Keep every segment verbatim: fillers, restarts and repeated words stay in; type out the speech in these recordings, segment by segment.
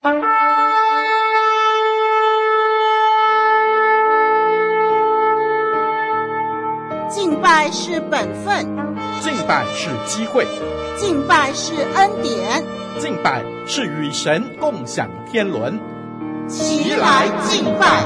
敬拜是本分， 敬拜是机会， 敬拜是恩典， 敬拜是与神共享天伦。 齐来敬拜。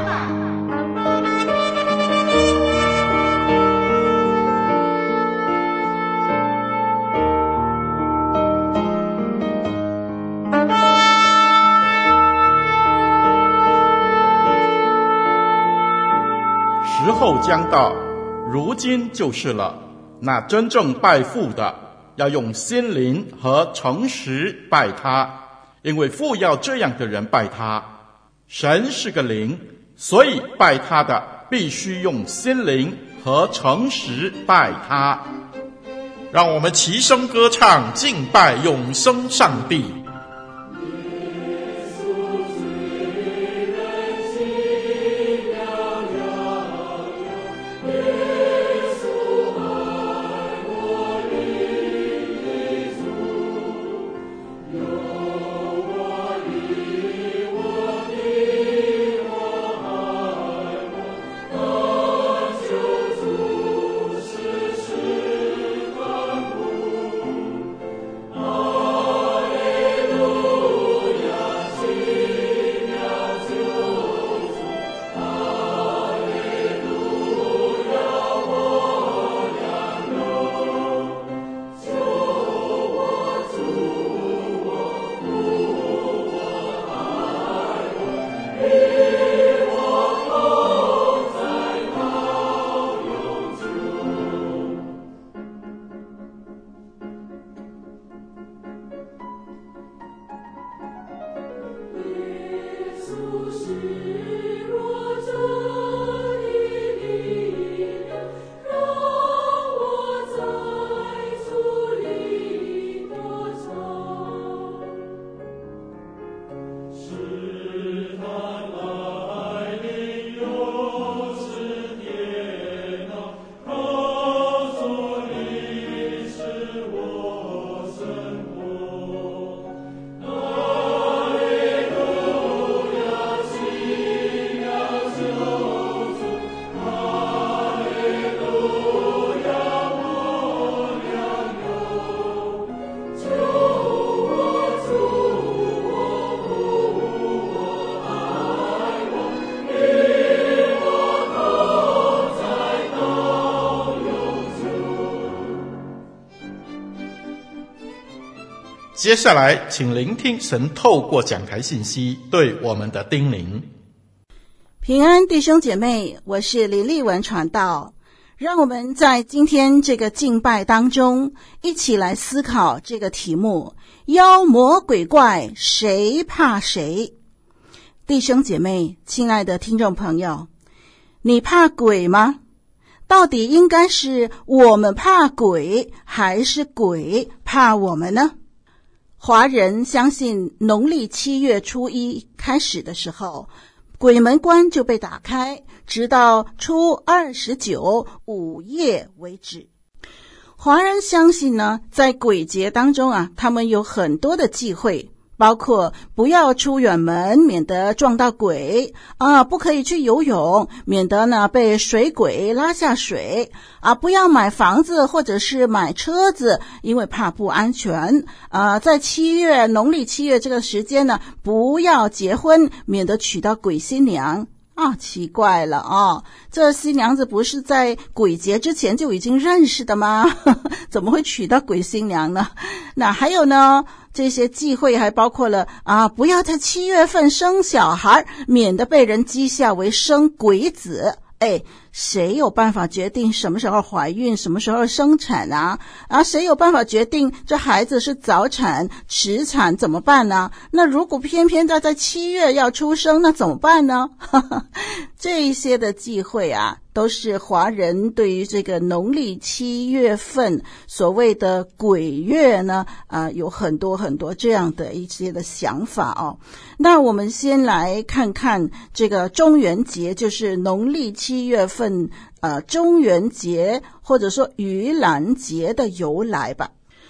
时候将到，如今就是了。那真正拜父的，要用心灵和诚实拜他，因为父要这样的人拜他。神是个灵，所以拜他的必须用心灵和诚实拜他。让我们齐声歌唱，敬拜永生上帝。接下来请聆听神透过讲台信息对我们的叮咛。 平安弟兄姐妹，我是林丽文传道。让我们在今天这个敬拜当中一起来思考这个题目：妖魔鬼怪谁怕谁？弟兄姐妹，亲爱的听众朋友，你怕鬼吗？到底应该是我们怕鬼，还是鬼怕我们呢？华人相信农历七月初一开始的时候，鬼门关就被打开，直到初二十九午夜为止。华人相信呢，在鬼节当中啊，他们有很多的忌讳，包括不要出远门，免得撞到鬼啊；不可以去游泳，免得呢被水鬼拉下水啊；不要买房子或者是买车子，因为怕不安全啊；在七月农历七月这个时间呢，不要结婚，免得娶到鬼新娘。啊，奇怪了啊！这新娘子不是在鬼节之前就已经认识的吗？怎么会娶到鬼新娘呢？那还有呢，这些忌讳还包括了啊，不要在七月份生小孩，免得被人讥笑为生鬼子。哎，谁有办法决定什么时候怀孕，什么时候生产啊？啊，谁有办法决定这孩子是早产、迟产怎么办呢？那如果偏偏在在七月要出生，那怎么办呢？这一些的忌讳啊，都是华人对于这个农历七月份所谓的鬼月呢，啊，有很多很多这样的一些的想法哦。那我们先来看看这个中元节，就是农历七月份呃中元节或者说盂兰节的由来吧。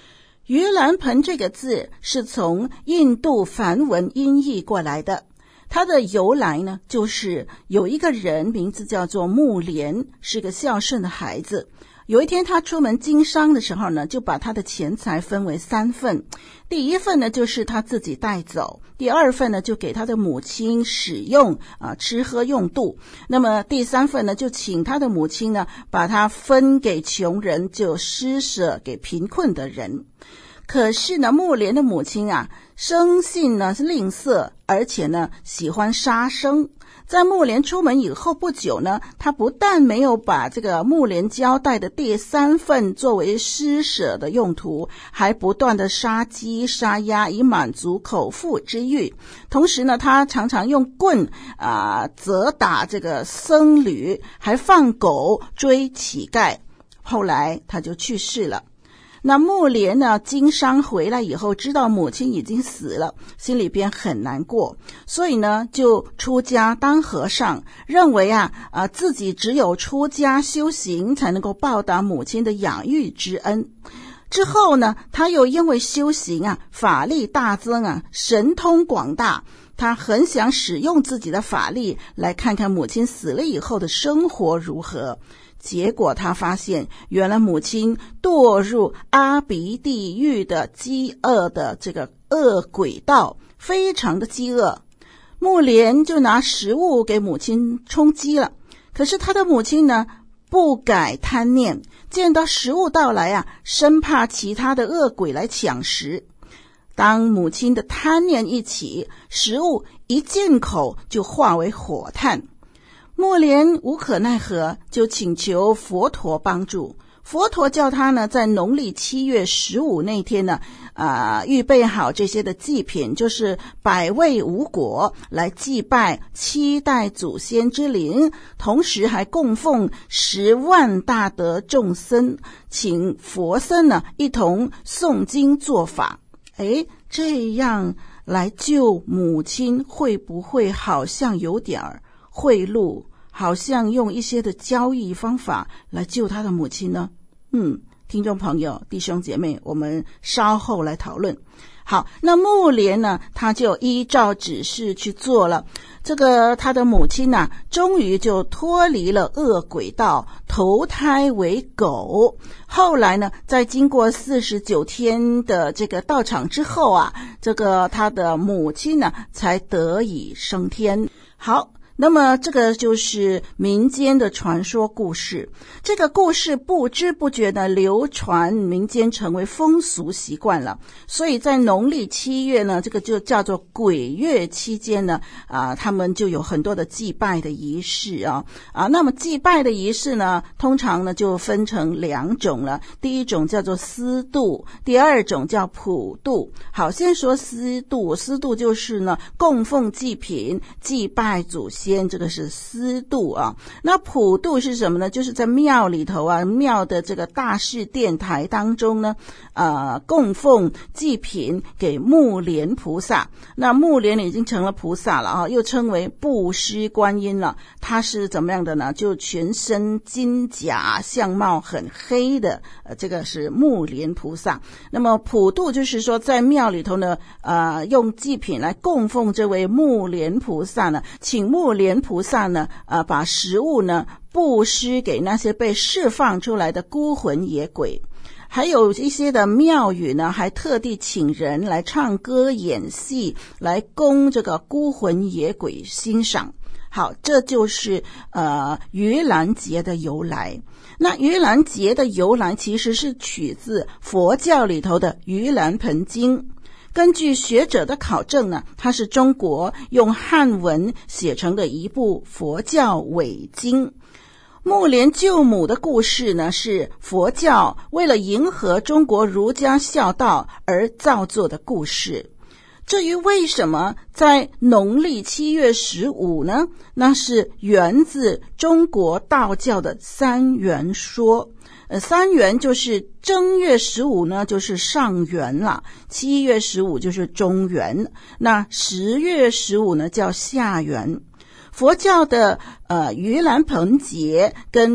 盂兰盆这个字是从印度梵文音译过来的，它的由来呢，就是有一个人名字叫做木莲，是个孝顺的孩子。有一天他出门经商的时候呢，就把他的钱财分为三份，第一份呢就是他自己带走，第二份呢就给他的母亲使用啊，吃喝用度，那么第三份呢就请他的母亲呢把它分给穷人，就施舍给贫困的人。可是呢，木莲的母亲啊，生性呢是吝啬，而且呢喜欢杀生。在木莲出门以后不久呢，他不但没有把这个木莲交代的第三份作为施舍的用途，还不断的杀鸡杀鸭以满足口腹之欲。同时呢，他常常用棍啊、呃、责打这个僧侣，还放狗追乞丐。后来他就去世了。那木莲呢，经商回来以后，知道母亲已经死了，心里边很难过，所以呢，就出家当和尚，认为啊，啊自己只有出家修行，才能够报答母亲的养育之恩。之后呢，他又因为修行啊，法力大增啊，神通广大，他很想使用自己的法力来看看母亲死了以后的生活如何。结果他发现，原来母亲堕入阿鼻地狱的饥饿的这个恶鬼道，非常的饥饿。木莲就拿食物给母亲充饥了，可是他的母亲呢，不改贪念，见到食物到来啊，生怕其他的恶鬼来抢食。当母亲的贪念一起，食物一进口就化为火炭。木莲无可奈何，就请求佛陀帮助。佛陀叫他呢，在农历七月十五那天呢，啊、呃，预备好这些的祭品，就是百味五果，来祭拜七代祖先之灵，同时还供奉十万大德众僧，请佛僧呢一同诵经做法。诶，这样来救母亲，会不会好像有点儿贿赂，好像用一些的交易方法来救他的母亲呢？嗯，听众朋友、弟兄姐妹，我们稍后来讨论。好，那木莲呢，他就依照指示去做了。这个他的母亲呢，终于就脱离了恶鬼道，投胎为狗。后来呢，在经过四十九天的这个道场之后啊，这个他的母亲呢，才得以升天。好，那么这个就是民间的传说故事，这个故事不知不觉的流传民间，成为风俗习惯了。所以在农历七月呢，这个就叫做鬼月期间呢，啊，他们就有很多的祭拜的仪式啊啊。那么祭拜的仪式呢，通常呢就分成两种了。第一种叫做司度，第二种叫普度。好，先说司度，司度就是呢供奉祭品，祭拜祖先。这个是司度啊。那普度是什么呢？就是在庙里头啊，庙的这个大士殿台当中呢，呃，供奉祭品给木莲菩萨。那木莲已经成了菩萨了啊，又称为布施观音了。他是怎么样的呢？就全身金甲，相貌很黑的，呃，这个是木莲菩萨。那么普度就是说，在庙里头呢，呃，用祭品来供奉这位木莲菩萨呢，请木莲菩萨呢，呃，把食物呢布施给那些被释放出来的孤魂野鬼。还有一些的庙宇呢，还特地请人来唱歌演戏，来供这个孤魂野鬼欣赏。好，这就是呃盂兰节的由来。那盂兰节的由来其实是取自佛教里头的盂兰盆经。根据学者的考证呢，它是中国用汉文写成的一部佛教伪经。木莲救母的故事呢，是佛教为了迎合中国儒家孝道而造作的故事。至于为什么在农历七月十五呢？那是源自中国道教的三元说。呃，三元就是正月十五呢，就是上元了；七月十五就是中元，那十月十五呢叫下元。佛教的呃盂兰盆节跟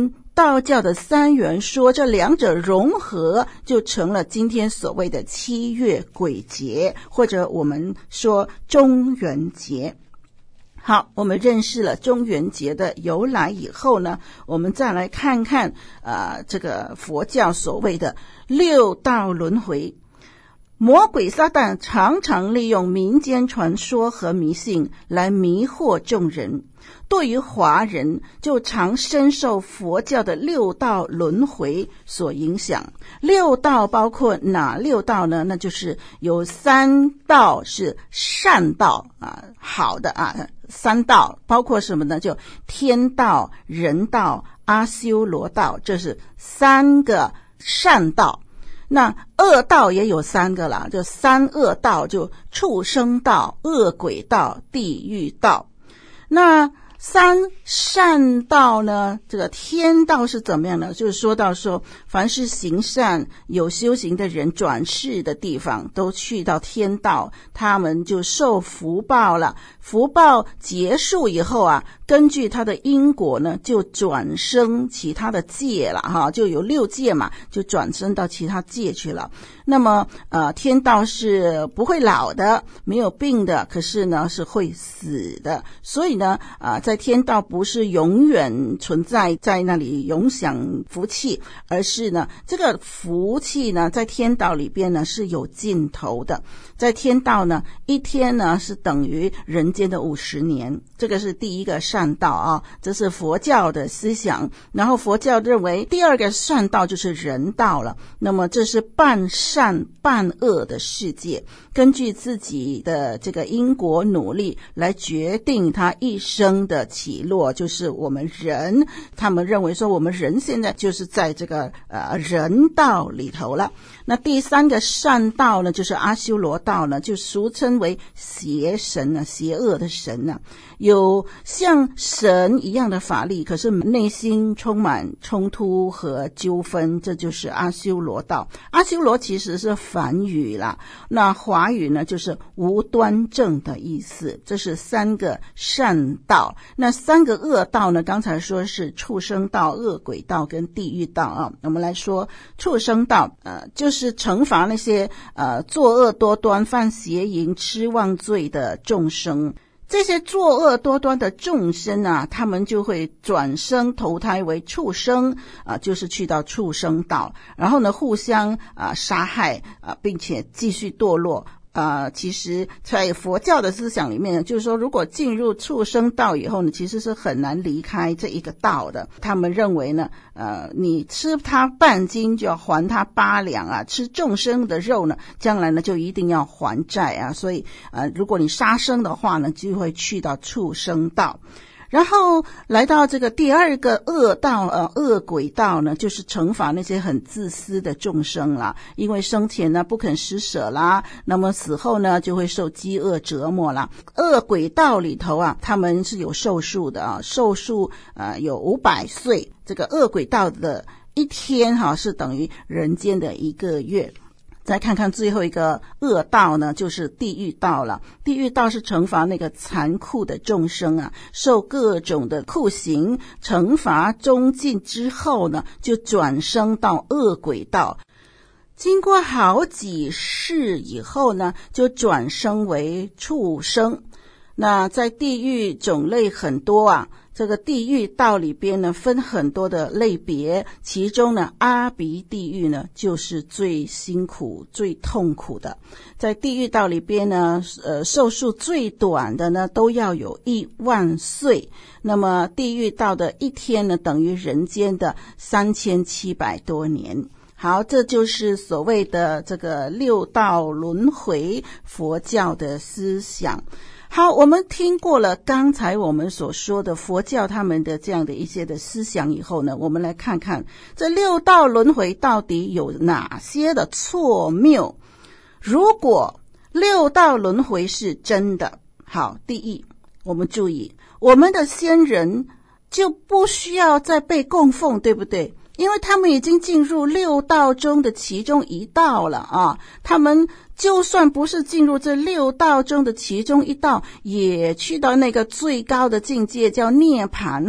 道教的三元说，这两者融合就成了今天所谓的七月鬼节，或者我们说中元节。好，我们认识了中元节的由来以后呢，我们再来看看呃，这个佛教所谓的六道轮回。魔鬼撒旦常常利用民间传说和迷信来迷惑众人，对于华人就常深受佛教的六道轮回所影响。六道包括哪六道呢？那就是有三道是善道啊，好的啊，三道包括什么呢？就天道、人道、阿修罗道，这是三个善道。那恶道也有三个啦，就三恶道，就畜生道、恶鬼道、地狱道。那三善道呢，这个天道是怎么样呢？就是说到说，凡是行善有修行的人转世的地方都去到天道，他们就受福报了。福报结束以后啊，根据他的因果呢，就转生其他的界了哈，就有六界嘛，就转生到其他界去了。那么呃，天道是不会老的，没有病的，可是呢是会死的。所以呢啊、呃，在天道不是永远存在在那里永享福气，而是呢这个福气呢在天道里边呢是有尽头的。在天道呢，一天呢是等于人间的五十年，这个是第一个善道啊，这是佛教的思想。然后佛教认为第二个善道就是人道了，那么这是半善半恶的世界，根据自己的这个因果努力来决定他一生的起落，就是我们人，他们认为说我们人现在就是在这个呃人道里头了。那第三个善道呢，就是阿修罗道呢，就俗称为邪神啊，邪恶的神啊，有像神一样的法力，可是内心充满冲突和纠纷，这就是阿修罗道。阿修罗其实是梵语啦，那华语呢就是无端正的意思。这是三个善道。那三个恶道呢，刚才说是畜生道、恶鬼道跟地狱道啊。我们来说畜生道，呃，就是惩罚那些呃作恶多端、犯邪淫、吃妄罪的众生。这些作恶多端的众生啊，他们就会转生投胎为畜生啊，就是去到畜生道，然后呢互相啊杀害啊，并且继续堕落。呃，其实在佛教的思想里面，就是说如果进入畜生道以后呢，其实是很难离开这一个道的。他们认为呢，呃，你吃它半斤就要还它八两啊，吃众生的肉呢，将来呢就一定要还债啊。所以呃，如果你杀生的话呢，就会去到畜生道。然后来到这个第二个恶道，呃，恶鬼道呢，就是惩罚那些很自私的众生啦，因为生前呢不肯施舍啦，那么死后呢就会受饥饿折磨啦。恶鬼道里头啊，他们是有寿数的啊，寿数呃有五百岁，这个恶鬼道的一天哈、啊、是等于人间的一个月。再看看最后一个恶道呢，就是地狱道了。地狱道是惩罚那个残酷的众生啊，受各种的酷刑，惩罚终尽之后呢，就转生到恶鬼道。经过好几世以后呢，就转生为畜生。那在地狱种类很多啊，这个地狱道里边呢分很多的类别，其中呢阿鼻地狱呢就是最辛苦最痛苦的。在地狱道里边呢呃寿数最短的呢都要有一万岁，那么地狱道的一天呢等于人间的三千七百多年。好，这就是所谓的这个六道轮回佛教的思想。好，我们听过了刚才我们所说的佛教他们的这样的一些的思想以后呢，我们来看看这六道轮回到底有哪些的错谬。如果六道轮回是真的，好，第一，我们注意，我们的先人就不需要再被供奉，对不对？因为他们已经进入六道中的其中一道了啊，他们就算不是进入这六道中的其中一道，也去到那个最高的境界叫涅槃了。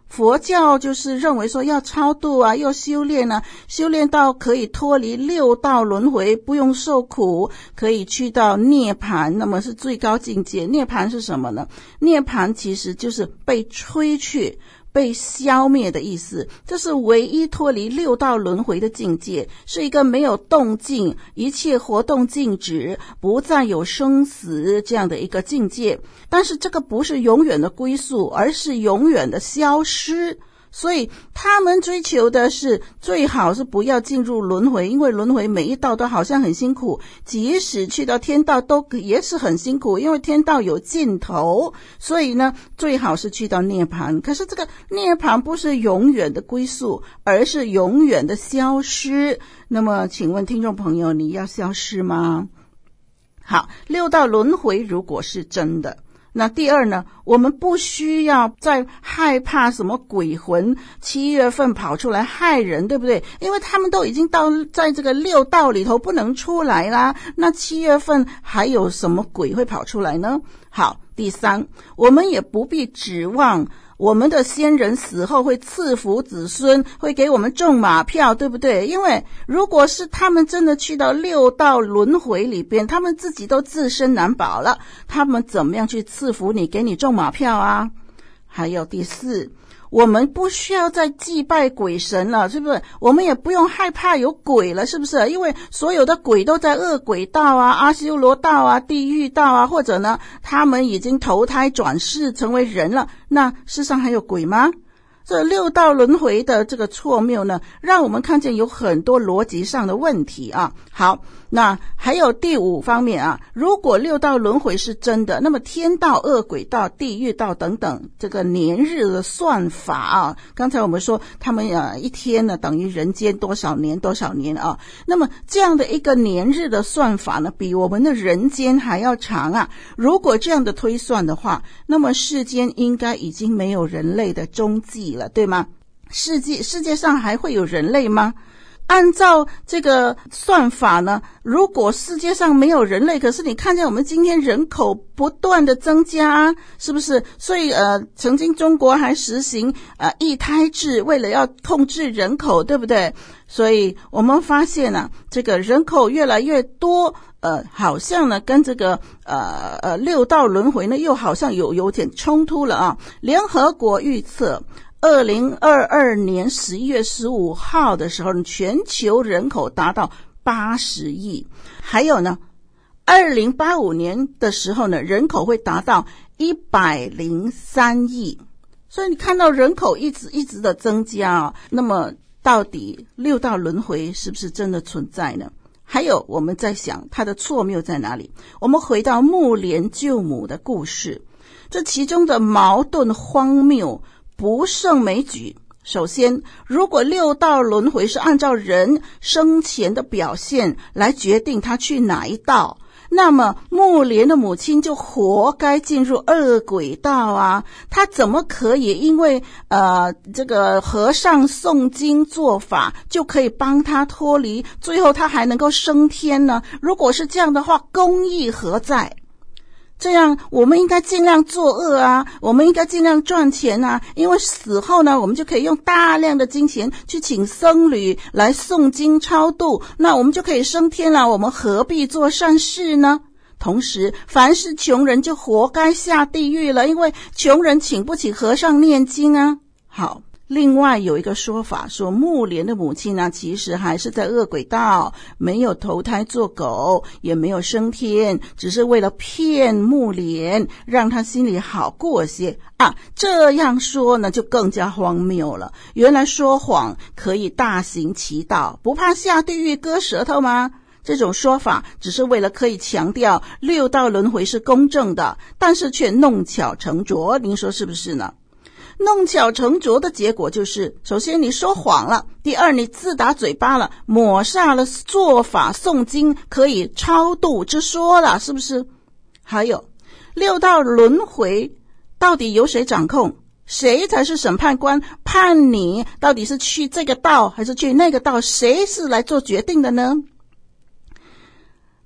佛教就是认为说要超度啊，要修炼啊，修炼到可以脱离六道轮回，不用受苦，可以去到涅槃，那么是最高境界。涅槃是什么呢？涅槃其实就是被吹去，被消灭的意思，这是唯一脱离六道轮回的境界，是一个没有动静，一切活动静止，不再有生死这样的一个境界。但是这个不是永远的归宿，而是永远的消失。所以他们追求的是最好是不要进入轮回，因为轮回每一道都好像很辛苦，即使去到天道都也是很辛苦，因为天道有尽头。所以呢，最好是去到涅槃。可是这个涅槃不是永远的归宿，而是永远的消失。那么请问听众朋友，你要消失吗？好，六道轮回如果是真的，那第二呢，我们不需要再害怕什么鬼魂七月份跑出来害人，对不对？因为他们都已经到在这个六道里头不能出来啦，那七月份还有什么鬼会跑出来呢？好，第三，我们也不必指望我们的先人死后会赐福子孙，会给我们中马票，对不对？因为如果是他们真的去到六道轮回里边，他们自己都自身难保了，他们怎么样去赐福你，给你中马票啊？还有第四，我们不需要再祭拜鬼神了，是不是？我们也不用害怕有鬼了，是不是？因为所有的鬼都在恶鬼道啊、阿修罗道啊、地狱道啊，或者呢，他们已经投胎转世成为人了，那世上还有鬼吗？这六道轮回的这个错谬呢，让我们看见有很多逻辑上的问题啊。好，那还有第五方面啊，如果六道轮回是真的，那么天道、恶鬼道、地狱道等等，这个年日的算法啊，刚才我们说他们呃一天呢等于人间多少年多少年啊，那么这样的一个年日的算法呢，比我们的人间还要长啊。如果这样的推算的话，那么世间应该已经没有人类的踪迹了，对吗？世界世界上还会有人类吗？按照这个算法呢，如果世界上没有人类，可是你看见我们今天人口不断的增加，是不是？所以呃，曾经中国还实行呃一胎制，为了要控制人口，对不对？所以我们发现啊，这个人口越来越多，呃，好像呢跟这个呃呃六道轮回呢又好像有有点冲突了啊。联合国预测二零二二年十一月十五号的时候，全球人口达到八十亿。还有呢，二零八五年的时候呢，人口会达到一百零三亿。所以你看到人口一直一直的增加啊，那么到底六道轮回是不是真的存在呢？还有我们在想它的错谬在哪里？我们回到目连救母的故事，这其中的矛盾荒谬不胜枚举。首先，如果六道轮回是按照人生前的表现来决定他去哪一道，那么目连的母亲就活该进入恶鬼道啊！他怎么可以因为呃这个和尚诵经做法就可以帮他脱离，最后他还能够升天呢？如果是这样的话，公义何在？这样我们应该尽量作恶啊，我们应该尽量赚钱啊，因为死后呢，我们就可以用大量的金钱去请僧侣来诵经超度，那我们就可以升天了，我们何必做善事呢？同时，凡是穷人就活该下地狱了，因为穷人请不起和尚念经啊。好，另外有一个说法说，目连的母亲呢，其实还是在恶鬼道，没有投胎做狗，也没有升天，只是为了骗目连，让他心里好过些啊。这样说呢，就更加荒谬了。原来说谎可以大行其道，不怕下地狱割舌头吗？这种说法只是为了可以强调六道轮回是公正的，但是却弄巧成拙，您说是不是呢？弄巧成拙的结果就是，首先你说谎了，第二你自打嘴巴了，抹煞了做法诵经可以超度之说了，是不是？还有六道轮回到底由谁掌控？谁才是审判官？判你到底是去这个道还是去那个道，谁是来做决定的呢？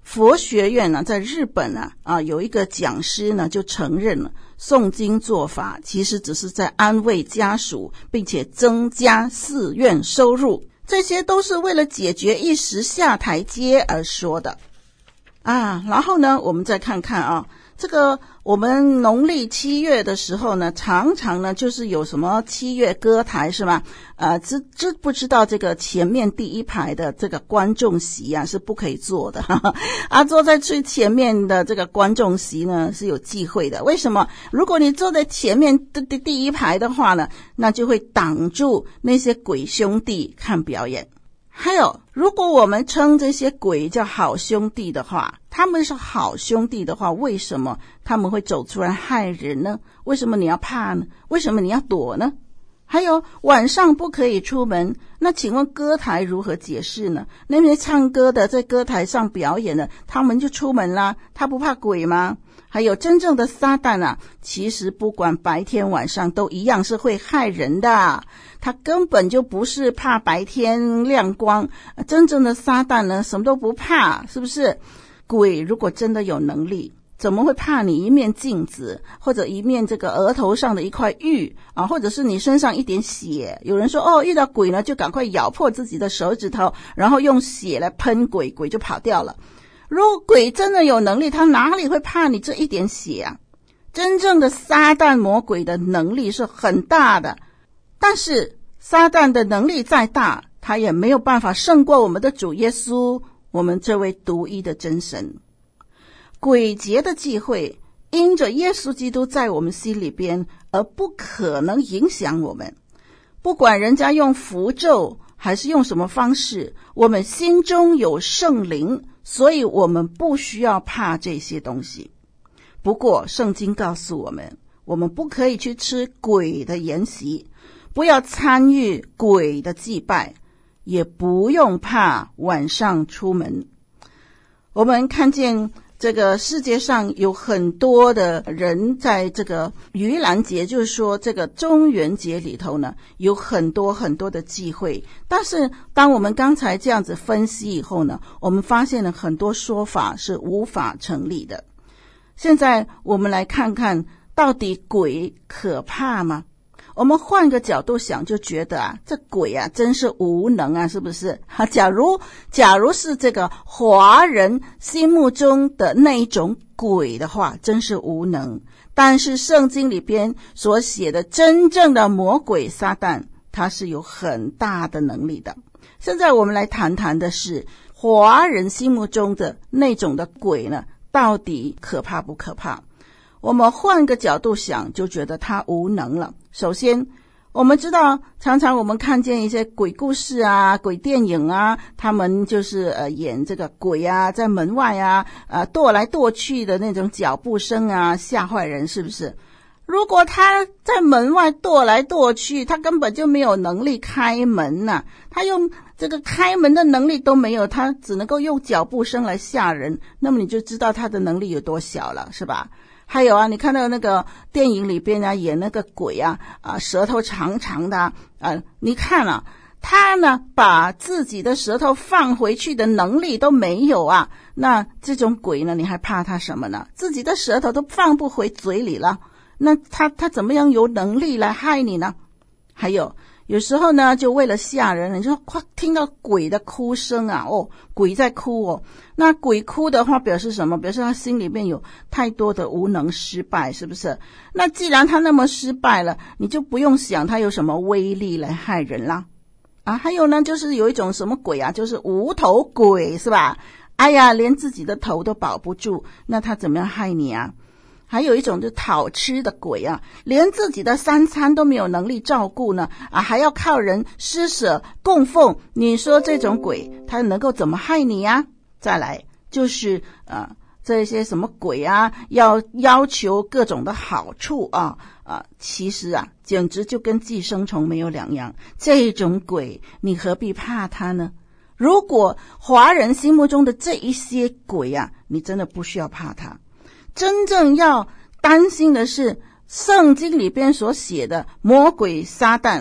佛学院呢，在日本啊啊有一个讲师呢就承认了，诵经做法其实只是在安慰家属，并且增加寺院收入，这些都是为了解决一时下台阶而说的啊。然后呢，我们再看看啊，这个我们农历七月的时候呢，常常呢就是有什么七月歌台是吧？呃，知知不知道这个前面第一排的这个观众席啊是不可以坐的哈哈啊，坐在最前面的这个观众席呢是有忌讳的。为什么？如果你坐在前面的第第一排的话呢，那就会挡住那些鬼兄弟看表演。还有，如果我们称这些鬼叫好兄弟的话，他们是好兄弟的话，为什么他们会走出来害人呢？为什么你要怕呢？为什么你要躲呢？还有，晚上不可以出门，那请问歌台如何解释呢？那些唱歌的在歌台上表演的，他们就出门啦，他不怕鬼吗？还有，真正的撒旦啊，其实不管白天晚上都一样是会害人的，他根本就不是怕白天亮光，真正的撒旦呢什么都不怕，是不是？鬼如果真的有能力，怎么会怕你一面镜子，或者一面这个额头上的一块玉啊，或者是你身上一点血？有人说哦，遇到鬼呢就赶快咬破自己的手指头，然后用血来喷鬼，鬼就跑掉了。如果鬼真的有能力，他哪里会怕你这一点血啊？真正的撒旦魔鬼的能力是很大的，但是撒旦的能力再大，他也没有办法胜过我们的主耶稣，我们这位独一的真神。鬼节的忌讳因着耶稣基督在我们心里边而不可能影响我们，不管人家用符咒还是用什么方式，我们心中有圣灵，所以我们不需要怕这些东西。不过圣经告诉我们，我们不可以去吃鬼的筵席，不要参与鬼的祭拜，也不用怕晚上出门。我们看见这个世界上有很多的人在这个盂兰节，就是说这个中元节里头呢，有很多很多的忌讳。但是当我们刚才这样子分析以后呢，我们发现了很多说法是无法成立的。现在我们来看看，到底鬼可怕吗？我们换个角度想，就觉得啊，这鬼啊真是无能啊，是不是？假如假如是这个华人心目中的那一种鬼的话，真是无能。但是圣经里边所写的真正的魔鬼撒旦，他是有很大的能力的。现在我们来谈谈的是华人心目中的那种的鬼呢，到底可怕不可怕？我们换个角度想，就觉得他无能了。首先，我们知道常常我们看见一些鬼故事啊、鬼电影啊，他们就是呃演这个鬼啊在门外啊呃跺来跺去的那种脚步声啊，吓坏人，是不是？如果他在门外跺来跺去，他根本就没有能力开门啊，他用这个开门的能力都没有，他只能够用脚步声来吓人，那么你就知道他的能力有多小了，是吧？还有啊，你看到那个电影里边啊，演那个鬼啊，啊舌头长长的啊，啊你看啊，他呢把自己的舌头放回去的能力都没有啊，那这种鬼呢，你还怕他什么呢？自己的舌头都放不回嘴里了，那他他怎么样有能力来害你呢？还有有时候呢，就为了吓人，你就听到鬼的哭声啊，哦，鬼在哭哦。那鬼哭的话表示什么？表示他心里面有太多的无能失败，是不是？那既然他那么失败了，你就不用想他有什么威力来害人啦。啊，还有呢，就是有一种什么鬼啊，就是无头鬼，是吧？哎呀，连自己的头都保不住，那他怎么样害你啊？还有一种就讨吃的鬼啊，连自己的三餐都没有能力照顾呢，啊，还要靠人施舍供奉，你说这种鬼他能够怎么害你呀？再来就是呃这些什么鬼啊，要要求各种的好处啊啊，其实啊简直就跟寄生虫没有两样。这种鬼你何必怕他呢？如果华人心目中的这一些鬼啊，你真的不需要怕他。真正要担心的是圣经里边所写的魔鬼撒旦，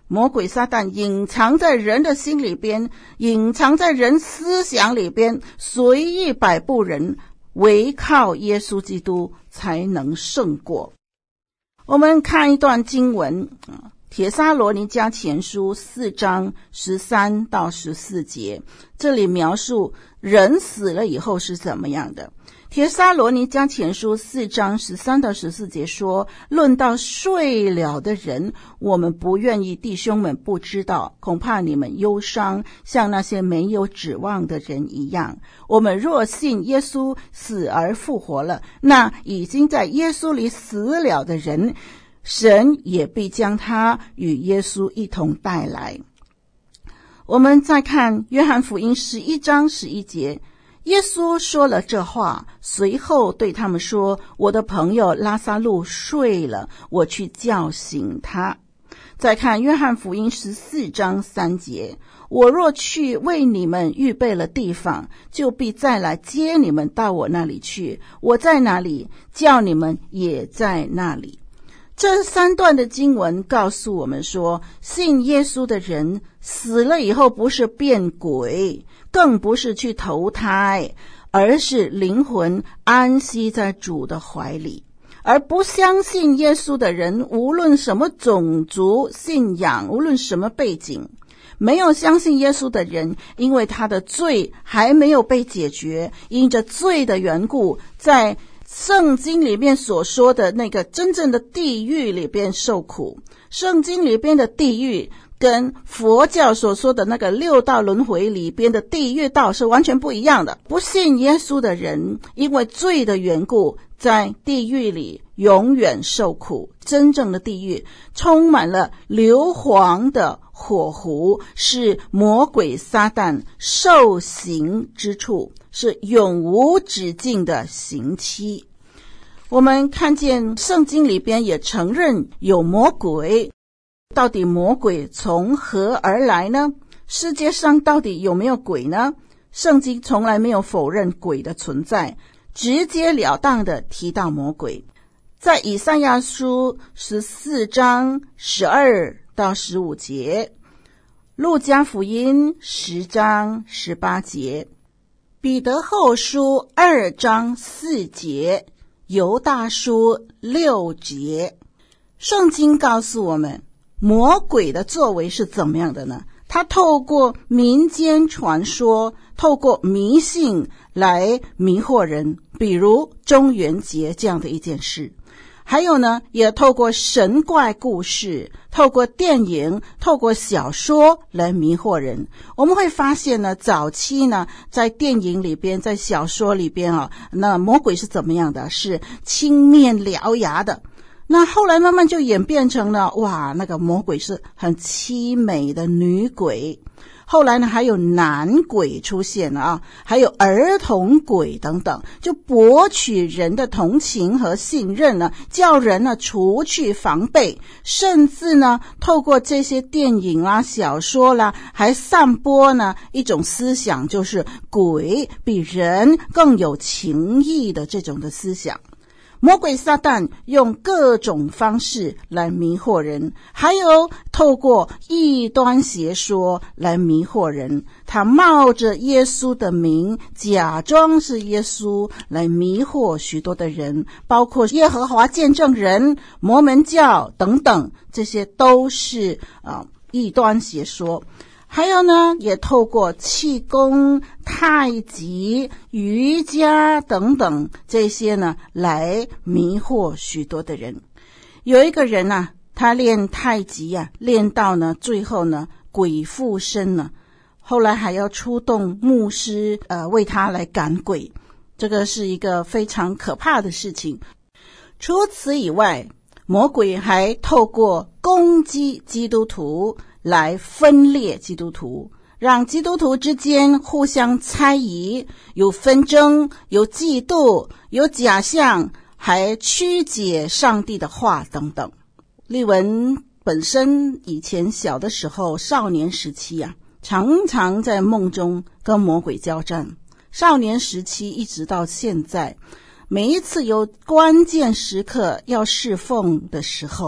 魔鬼撒旦隐藏在人的心里边，隐藏在人思想里边，随意摆布人，唯靠耶稣基督才能胜过。我们看一段经文，帖撒罗尼迦前书四章十三到十四节，这里描述人死了以后是怎么样的。帖撒罗尼迦前书四章十三到十四节说，论到睡了的人，我们不愿意弟兄们不知道，恐怕你们忧伤，像那些没有指望的人一样。我们若信耶稣死而复活了，那已经在耶稣里死了的人，神也必将他与耶稣一同带来。我们再看约翰福音十一章十一节，耶稣说了这话，随后对他们说，我的朋友拉撒路睡了，我去叫醒他。再看约翰福音十四章三节，我若去为你们预备了地方，就必再来接你们到我那里去，我在哪里，叫你们也在那里。这三段的经文告诉我们说，信耶稣的人死了以后不是变鬼，更不是去投胎，而是灵魂安息在主的怀里。而不相信耶稣的人，无论什么种族信仰，无论什么背景，没有相信耶稣的人，因为他的罪还没有被解决，因着罪的缘故，在圣经里面所说的那个真正的地狱里边受苦。圣经里边的地狱跟佛教所说的那个六道轮回里边的地狱道是完全不一样的。不信耶稣的人，因为罪的缘故，在地狱里永远受苦。真正的地狱充满了硫磺的火湖，是魔鬼撒旦受刑之处，是永无止境的刑期。我们看见圣经里边也承认有魔鬼，到底魔鬼从何而来呢？世界上到底有没有鬼呢？圣经从来没有否认鬼的存在，直截了当的提到魔鬼。在以赛亚书十四章十二到十五节，路加福音十章十八节，彼得后书二章四节，犹大书六节。圣经告诉我们，魔鬼的作为是怎么样的呢？他透过民间传说，透过迷信来迷惑人，比如中元节这样的一件事。还有呢，也透过神怪故事，透过电影，透过小说来迷惑人。我们会发现呢，早期呢，在电影里边，在小说里边啊，那魔鬼是怎么样的？是青面獠牙的。那后来慢慢就演变成了，哇，那个魔鬼是很凄美的女鬼。后来呢，还有男鬼出现了啊，还有儿童鬼等等，就博取人的同情和信任呢，叫人呢除去防备，甚至呢，透过这些电影啦、小说啦，还散播呢一种思想，就是鬼比人更有情义的这种的思想。魔鬼撒旦用各种方式来迷惑人，还有透过异端邪说来迷惑人。他冒着耶稣的名，假装是耶稣来迷惑许多的人，包括耶和华见证人、摩门教等等，这些都是啊异端邪说。还有呢，也透过气功、太极、瑜伽等等这些呢，来迷惑许多的人。有一个人啊，他练太极啊，练到呢最后呢鬼附身了，后来还要出动牧师呃为他来赶鬼，这个是一个非常可怕的事情。除此以外，魔鬼还透过攻击基督徒来分裂基督徒，让基督徒之间互相猜疑，有纷争，有嫉妒，有假象，还曲解上帝的话等等。丽文本身以前小的时候，少年时期啊，常常在梦中跟魔鬼交战。少年时期一直到现在，每一次有关键时刻要侍奉的时候，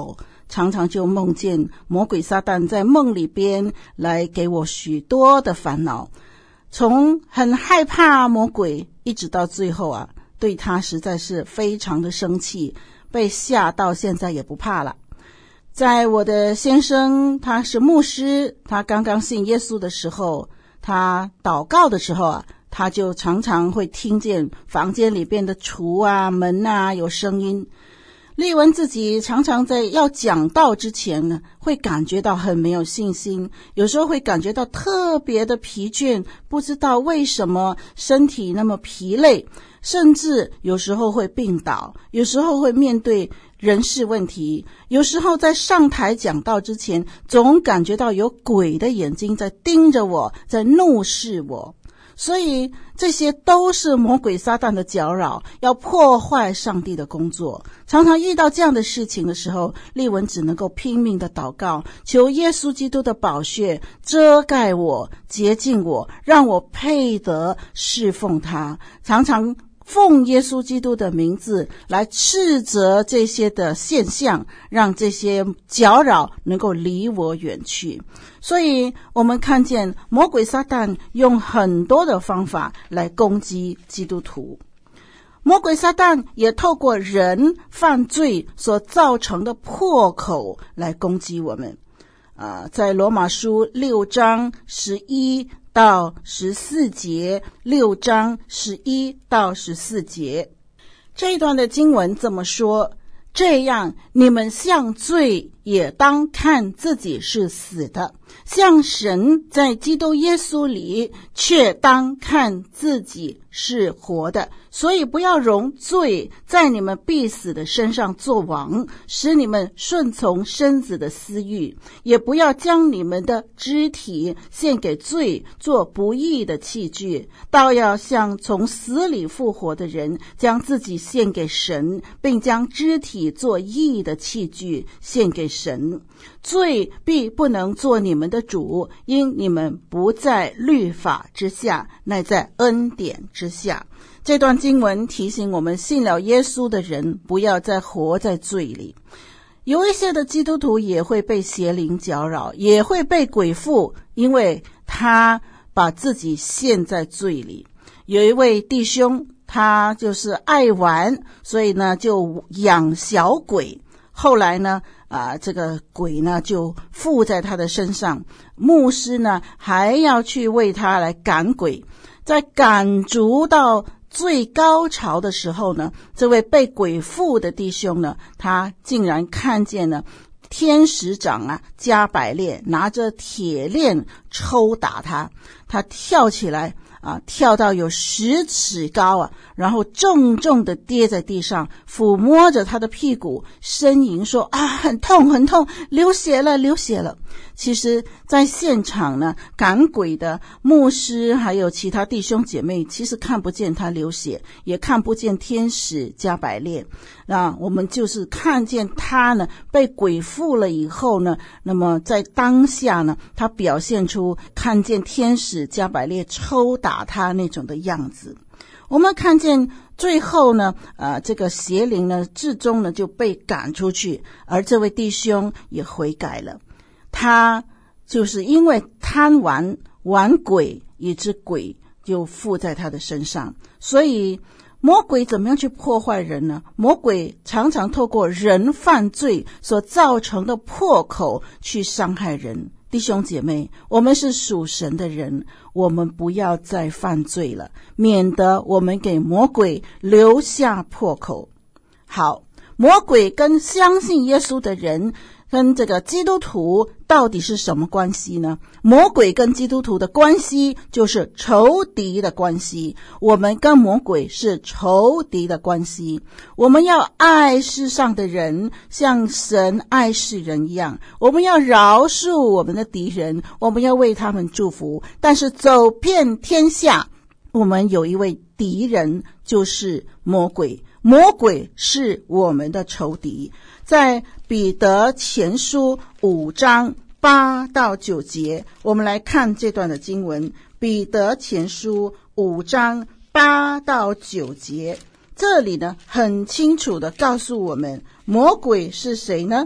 常常就梦见魔鬼撒旦在梦里边来给我许多的烦恼，从很害怕魔鬼一直到最后啊，对他实在是非常的生气，被吓到现在也不怕了。在我的先生他是牧师，他刚刚信耶稣的时候，他祷告的时候啊，他就常常会听见房间里边的橱啊门啊有声音。丽文自己常常在要讲道之前呢，会感觉到很没有信心，有时候会感觉到特别的疲倦，不知道为什么身体那么疲累，甚至有时候会病倒，有时候会面对人事问题，有时候在上台讲道之前，总感觉到有鬼的眼睛在盯着我，在怒视我。所以这些都是魔鬼撒旦的搅扰，要破坏上帝的工作。常常遇到这样的事情的时候，丽文只能够拼命的祷告，求耶稣基督的宝血遮盖我，洁净我，让我配得侍奉他。常常奉耶稣基督的名字来斥责这些的现象，让这些搅扰能够离我远去。所以我们看见魔鬼撒旦用很多的方法来攻击基督徒。魔鬼撒旦也透过人犯罪所造成的破口来攻击我们。呃，在罗马书六章十一到十四节，六章十一到十四节，这一段的经文这么说：这样你们向罪也当看自己是死的，向神在基督耶稣里却当看自己是活的。所以不要容罪在你们必死的身上作王，使你们顺从身子的私欲，也不要将你们的肢体献给罪，做不义的器具，倒要像从死里复活的人，将自己献给神，并将肢体做义的器具献给神。罪必不能做你们的主，因你们不在律法之下，乃在恩典之下。这段经文提醒我们，信了耶稣的人不要再活在罪里。有一些的基督徒也会被邪灵搅扰，也会被鬼附，因为他把自己陷在罪里。有一位弟兄，他就是爱玩，所以呢就养小鬼，后来呢啊，这个鬼呢就附在他的身上，牧师呢还要去为他来赶鬼。在赶逐到最高潮的时候呢，这位被鬼附的弟兄呢，他竟然看见了天使长啊加百列拿着铁链抽打他，他跳起来啊，跳到有十尺高啊，然后重重的跌在地上，抚摸着他的屁股，呻吟说啊，很痛很痛，流血了流血了。其实在现场呢，赶鬼的牧师还有其他弟兄姐妹其实看不见他流血，也看不见天使加百列，那我们就是看见他呢被鬼附了以后呢，那么在当下呢，他表现出看见天使加百列抽打他那种的样子。我们看见最后呢，呃，这个邪灵呢，至终呢就被赶出去，而这位弟兄也悔改了。他就是因为贪玩玩鬼，以致鬼就附在他的身上。所以魔鬼怎么样去破坏人呢？魔鬼常常透过人犯罪所造成的破口去伤害人。弟兄姐妹，我们是属神的人，我们不要再犯罪了，免得我们给魔鬼留下破口。好，魔鬼跟相信耶稣的人跟这个基督徒到底是什么关系呢？魔鬼跟基督徒的关系就是仇敌的关系，我们跟魔鬼是仇敌的关系。我们要爱世上的人，像神爱世人一样，我们要饶恕我们的敌人，我们要为他们祝福。但是走遍天下，我们有一位敌人，就是魔鬼。魔鬼是我们的仇敌。在彼得前书五章八到九节，我们来看这段的经文。彼得前书五章八到九节，这里呢很清楚的告诉我们，魔鬼是谁呢？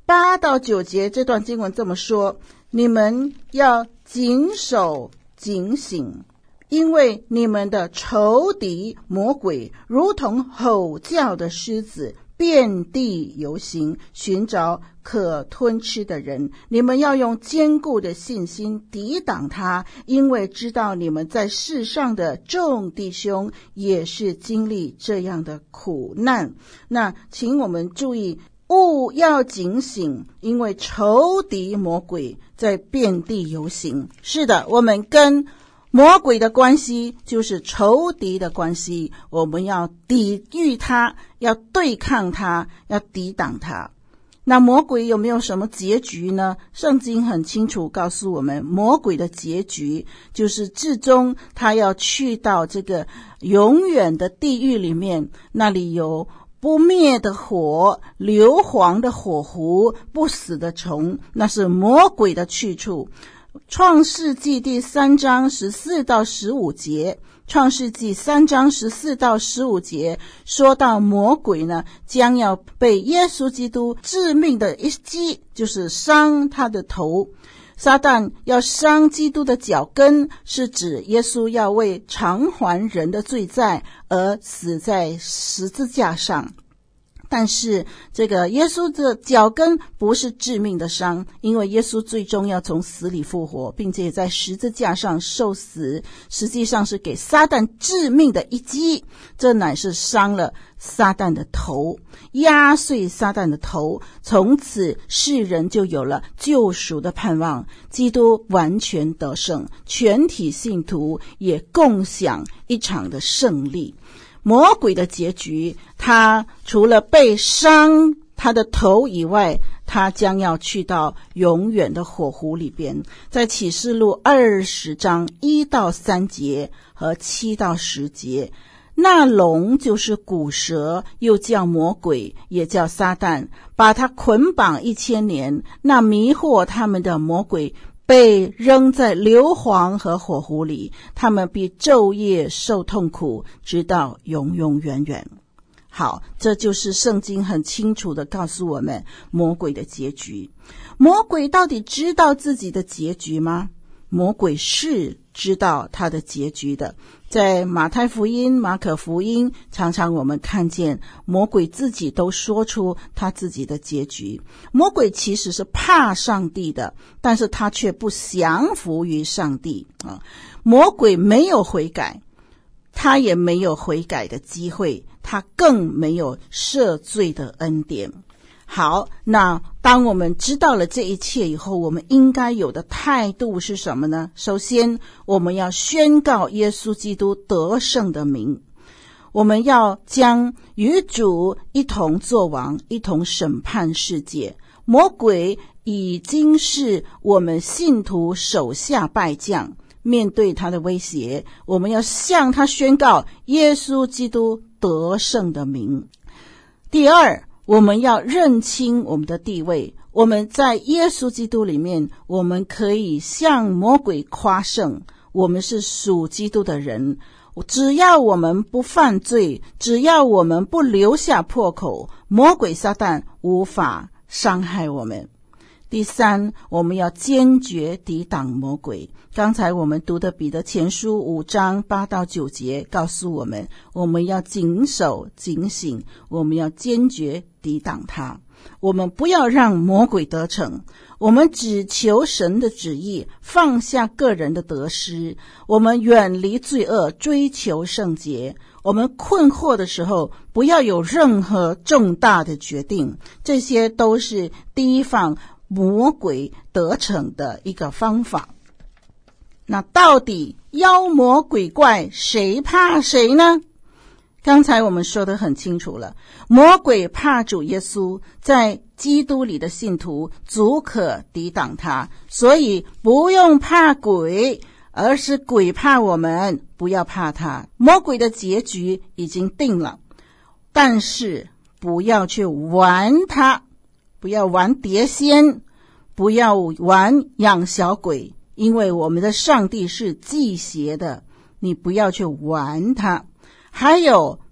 八到九节这段经文这么说：你们要谨守警醒，因为你们的仇敌魔鬼如同吼叫的狮子，遍地游行，寻找可吞吃的人。你们要用坚固的信心抵挡他，因为知道你们在世上的众弟兄也是经历这样的苦难。那请我们注意，务要警醒，因为仇敌魔鬼在遍地游行。是的，我们跟魔鬼的关系就是仇敌的关系，我们要抵御他，要对抗他，要抵挡他。那魔鬼有没有什么结局呢？圣经很清楚告诉我们，魔鬼的结局就是至终他要去到这个永远的地狱里面，那里有不灭的火，硫磺的火湖，不死的虫，那是魔鬼的去处。创世纪第三章十四到十五节，创世纪三章十四到十五节说到魔鬼呢，将要被耶稣基督致命的一击，就是伤他的头。撒旦要伤基督的脚跟，是指耶稣要为偿还人的罪债而死在十字架上。但是这个耶稣的脚跟不是致命的伤，因为耶稣最终要从死里复活，并且在十字架上受死，实际上是给撒旦致命的一击，这乃是伤了撒旦的头，压碎撒旦的头，从此世人就有了救赎的盼望，基督完全得胜，全体信徒也共享一场的胜利。魔鬼的结局，他除了被伤他的头以外，他将要去到永远的火湖里边。在启示录二十章一到三节和七到十节，那龙就是古蛇，又叫魔鬼，也叫撒旦，把他捆绑一千年，那迷惑他们的魔鬼被扔在硫磺和火湖里，他们必昼夜受痛苦，直到永永远远。好，这就是圣经很清楚的告诉我们魔鬼的结局。魔鬼到底知道自己的结局吗？魔鬼是知道他的结局的。在马太福音、马可福音，常常我们看见魔鬼自己都说出他自己的结局。魔鬼其实是怕上帝的，但是他却不降服于上帝啊！魔鬼没有悔改，他也没有悔改的机会，他更没有赦罪的恩典。好，那当我们知道了这一切以后，我们应该有的态度是什么呢？首先，我们要宣告耶稣基督得胜的名，我们要将与主一同作王，一同审判世界。魔鬼已经是我们信徒手下败将，面对他的威胁，我们要向他宣告耶稣基督得胜的名。第二，我们要认清我们的地位，我们在耶稣基督里面，我们可以向魔鬼夸胜，我们是属基督的人，只要我们不犯罪，只要我们不留下破口，魔鬼撒旦无法伤害我们。第三，我们要坚决抵挡魔鬼。刚才我们读的彼得前书五章八到九节告诉我们，我们要谨守警醒，我们要坚决抵挡他，我们不要让魔鬼得逞，我们只求神的旨意，放下个人的得失，我们远离罪恶，追求圣洁。我们困惑的时候，不要有任何重大的决定，这些都是提防魔鬼得逞的一个方法。那到底妖魔鬼怪谁怕谁呢？刚才我们说得很清楚了，魔鬼怕主耶稣，在基督里的信徒足可抵挡他，所以不用怕鬼，而是鬼怕我们，不要怕他。魔鬼的结局已经定了，但是不要去玩他，不要玩碟仙，不要玩养小鬼，因为我们的上帝是忌邪的，你不要去玩他。还有，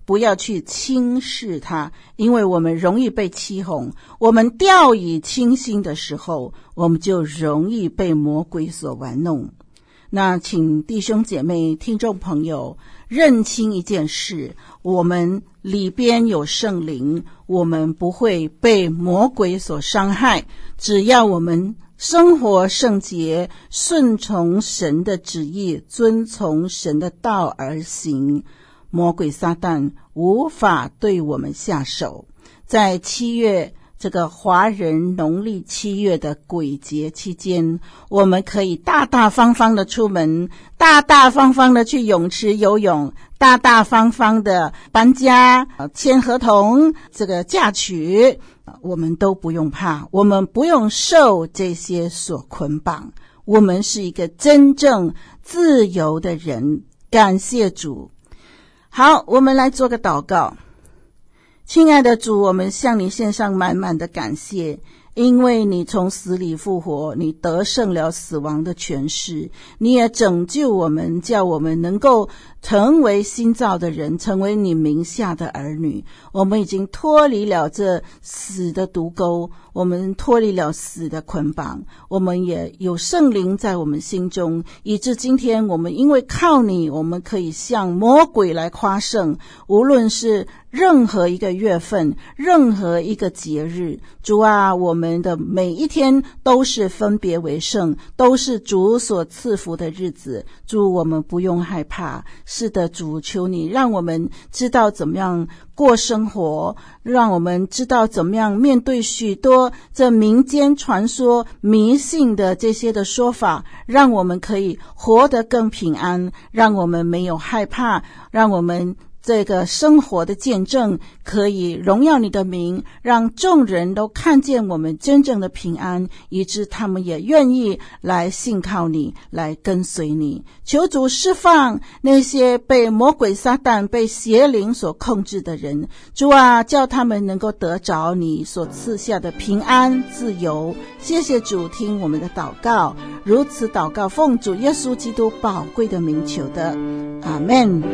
不要去轻视它，因为我们容易被欺哄。我们掉以轻心的时候，我们就容易被魔鬼所玩弄。那请弟兄姐妹听众朋友认清一件事，我们里边有圣灵，我们不会被魔鬼所伤害，只要我们生活圣洁，顺从神的旨意，遵从神的道而行，魔鬼撒旦无法对我们下手。在七月这个华人农历七月的鬼节期间，我们可以大大方方的出门，大大方方的去泳池游泳，大大方方的搬家、签合同、这个嫁娶，我们都不用怕，我们不用受这些所捆绑，我们是一个真正自由的人。感谢主。好，我们来做个祷告。亲爱的主，我们向你献上满满的感谢，因为你从死里复活，你得胜了死亡的权势，你也拯救我们，叫我们能够成为新造的人，成为你名下的儿女。我们已经脱离了这死的毒钩，我们脱离了死的捆绑，我们也有圣灵在我们心中，以致今天我们因为靠你，我们可以向魔鬼来夸胜。无论是任何一个月份，任何一个节日，主啊，我们的每一天都是分别为圣，都是主所赐福的日子。主，我们不用害怕。是的，主，求你让我们知道怎么样过生活，让我们知道怎么样面对许多这民间传说迷信的这些的说法，让我们可以活得更平安，让我们没有害怕，让我们这个生活的见证可以荣耀你的名，让众人都看见我们真正的平安，以致他们也愿意来信靠你，来跟随你。求主释放那些被魔鬼撒旦、被邪灵所控制的人，主啊，叫他们能够得着你所赐下的平安自由。谢谢主，听我们的祷告，如此祷告奉主耶稣基督宝贵的名求的，阿们。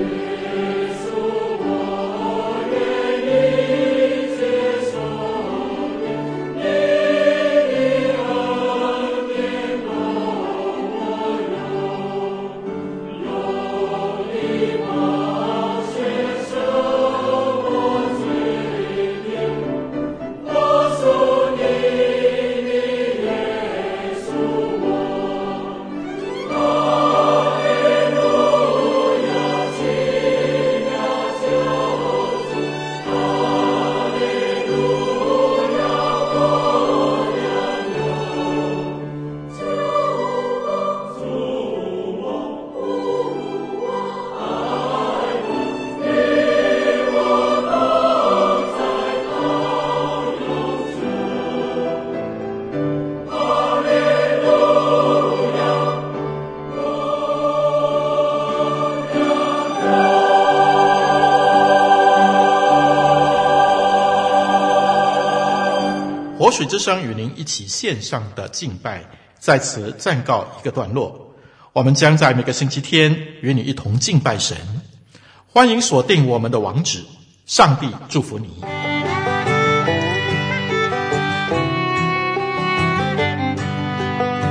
活水之声与您一起线上的敬拜在此暂告一个段落，我们将在每个星期天与你一同敬拜神。欢迎锁定我们的网址，上帝祝福你。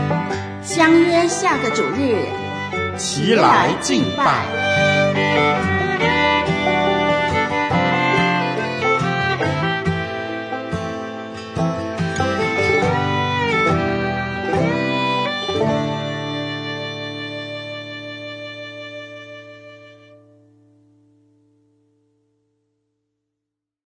相约下个主日， 齐来敬拜。